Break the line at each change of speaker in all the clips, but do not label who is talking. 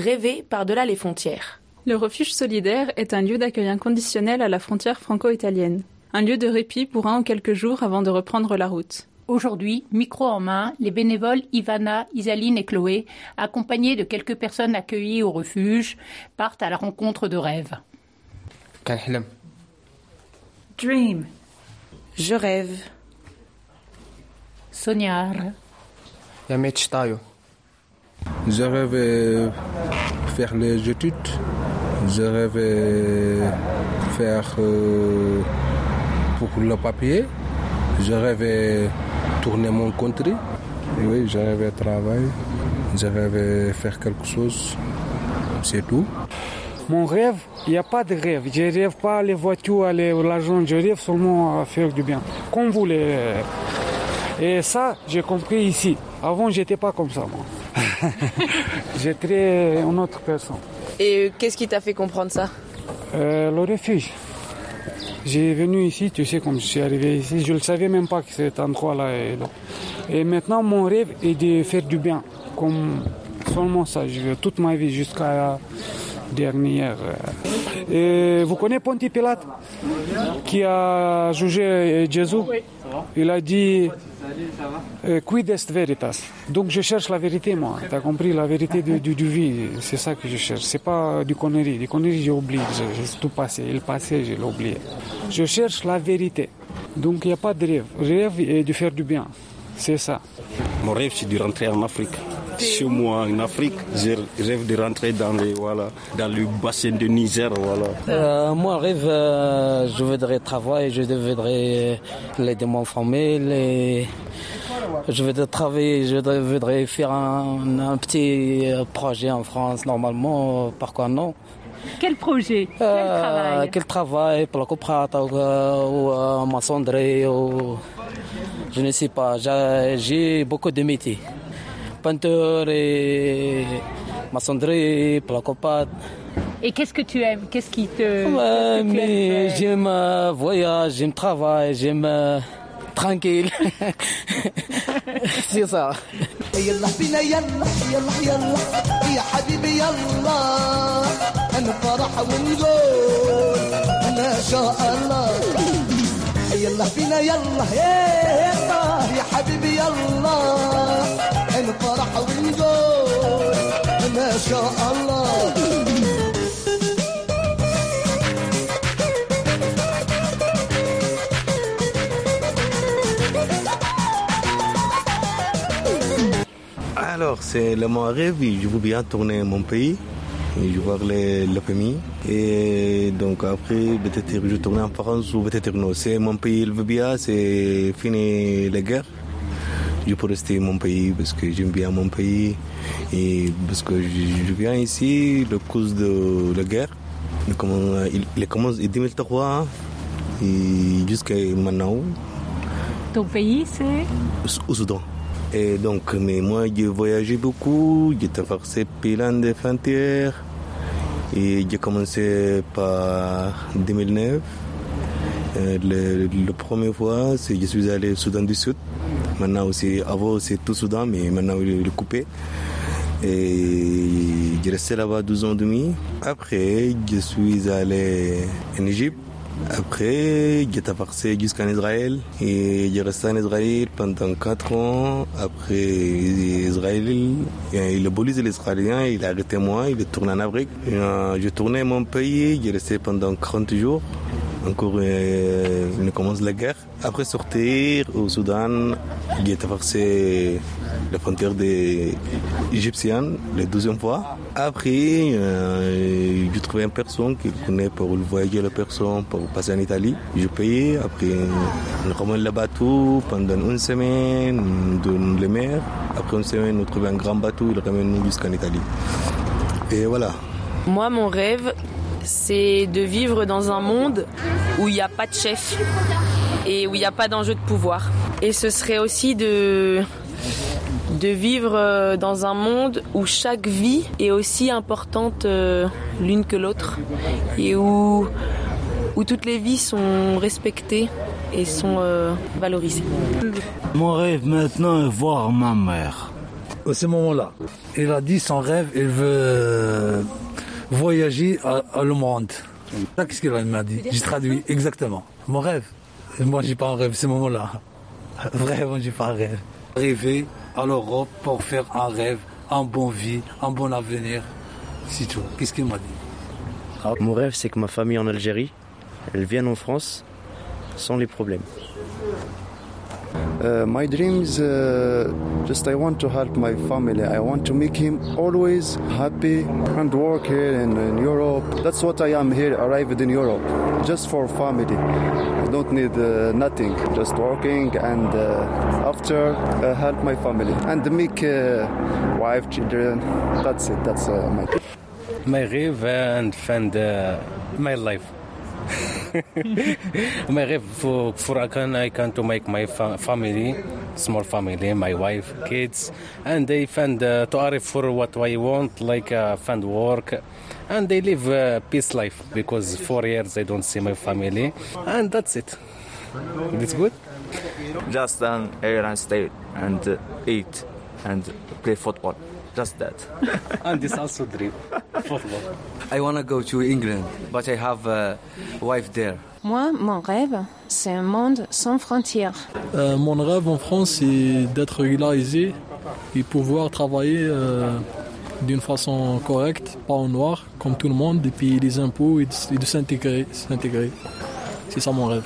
rêver par-delà les frontières.
Le refuge solidaire est un lieu d'accueil inconditionnel à la frontière franco-italienne. Un lieu de répit pour 1 ou quelques jours avant de reprendre la route.
Aujourd'hui, micro en main, les bénévoles Ivana, Isaline et Chloé, accompagnés de quelques personnes accueillies au refuge, partent à la rencontre de rêves.
Dream. Je rêve.
Sognare.
Je rêve faire les études. Je rêve faire pour le papier. Je rêve tourner mon country. Oui, je rêve travailler. Je rêve faire quelque chose. C'est tout.
Mon rêve, il n'y a pas de rêve. Je ne rêve pas les voitures, l'argent. Je rêve seulement à faire du bien. Comme vous les... Et ça, j'ai compris ici. Avant, je n'étais pas comme ça, moi. J'étais une autre personne.
Et qu'est-ce qui t'a fait comprendre ça?
Le refuge. J'ai venu ici, tu sais, comme je suis arrivé ici, je ne savais même pas que cet endroit-là est là. Et maintenant, mon rêve est de faire du bien. Comme seulement ça, je veux toute ma vie jusqu'à la dernière. Et vous connaissez Ponti Pilate, qui a jugé Jésus? Il a dit quid est veritas. Donc je cherche la vérité, moi. Tu as compris, la vérité du vie. C'est ça que je cherche. C'est pas du connerie. Des conneries, j'ai oublié. J'ai tout passé. Le passé, je l'ai oublié. Je cherche la vérité. Donc il n'y a pas de rêve. Le rêve est de faire du bien. C'est ça.
Mon rêve, c'est de rentrer en Afrique. Chez moi, en Afrique, je rêve de rentrer dans le bassin de Niger. Voilà.
Moi, rêve, je voudrais travailler, je voudrais aider mon famille. Je voudrais travailler, je voudrais faire un petit projet en France, normalement, pourquoi non?
Quel projet? Quel travail?
Quel travail, pour la coprata ou maçonnerie, ou je ne sais pas. J'ai beaucoup de métiers. Peinture et maçonnerie, placopate.
Et qu'est-ce que tu aimes? Qu'est-ce qui te...
mais j'aime voyage, j'aime travail, j'aime tranquille. C'est ça.
يلا بينا يلا يا حبيبي يلا نفرح ونقول ما شاء الله.
Alors, c'est le mon rêve, je veux bien tourner mon pays. Et je vois le famille. Et donc après, peut-être je tourne en France ou peut-être non. C'est mon pays, il veut bien, c'est fini la guerre. Je peux rester mon pays parce que j'aime bien mon pays. Et parce que je viens ici, le cause de la guerre. Il commence en 2003 et jusqu'à maintenant.
Ton pays, c'est?
Au Soudan. Et donc, mais moi, j'ai voyagé beaucoup, j'ai traversé plein de frontières. Et j'ai commencé par 2009. La première fois, je suis allé au Soudan du Sud. Maintenant aussi, avant c'est tout Soudan, mais maintenant il est coupé. Et j'ai resté là-bas 12 ans et demi. Après, je suis allé en Égypte. Après, j'ai traversé jusqu'en Israël et j'ai resté en Israël pendant 4 ans. Après, Israël, le police israélien, il a arrêté moi, il est tourné en Afrique. J'ai tourné mon pays, j'ai resté pendant 40 jours. Encore, il commence la guerre. Après sortir au Soudan, j'ai traversé la frontière égyptienne la 12e fois. Après, j'ai trouvé une personne qui connaît pour voyager la personne, pour passer en Italie. Je payais. Après, on ramène le bateau pendant une semaine dans les mers. Après une semaine, on trouve un grand bateau, il ramène nous jusqu'en Italie. Et voilà.
Moi, mon rêve, c'est de vivre dans un monde où il n'y a pas de chef et où il n'y a pas d'enjeu de pouvoir. Et ce serait aussi de vivre dans un monde où chaque vie est aussi importante l'une que l'autre et où toutes les vies sont respectées et sont valorisées.
Mon rêve maintenant est voir ma mère. à ce moment-là. Il a dit son rêve, il veut voyager à le monde. Ça, qu'est-ce qu'il m'a dit? J'ai traduit exactement. Mon rêve. Moi, j'ai pas un rêve à ce moment-là. Vraiment, j'ai pas un rêve. Rêver à l'Europe pour faire un rêve, un bon vie, un bon avenir. C'est tout. Qu'est-ce qu'il m'a dit?
Mon rêve, c'est que ma famille en Algérie, elle vienne en France sans les problèmes.
My dreams, just I want to help my family. I want to make him always happy and work here in Europe. That's what I am here, arrived in Europe, just for family. I don't need nothing, just working and after help my family and make wife, children. That's it. That's
my rêve and find my life. My rêve for I can to make my family, small family, my wife, kids, and they find to arrive for what I want, like find work, and they live a peace life because 4 years I don't see my family, and that's it. It's good.
Just an airline stay and eat and play football. Just that.
And this also dream. Football.
I want to go to England, but I have a wife there.
Moi, mon rêve, c'est un monde sans frontières.
Mon rêve en France, c'est d'être régularisé et pouvoir travailler d'une façon correcte, pas en noir, comme tout le monde, et payer des impôts et de s'intégrer. C'est ça mon rêve.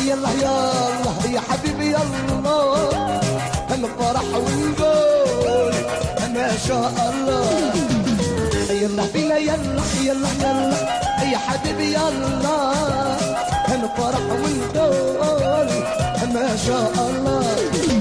يلا يلا يا حبيبي يلا هنفرح ونقول ما شاء الله يلا فينا يلا يلا يلا يا حبيبي يلا هنفرح ونقول ما شاء الله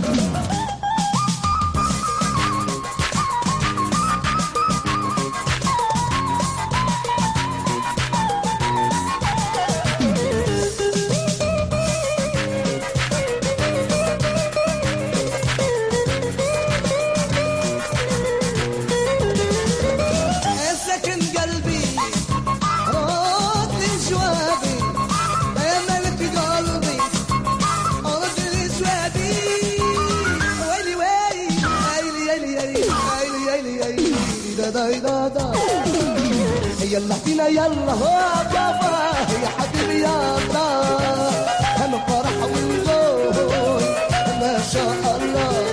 يلا فينا يلا هو بابا يا حبيبي يلا هنفرح ونقول ما شاء الله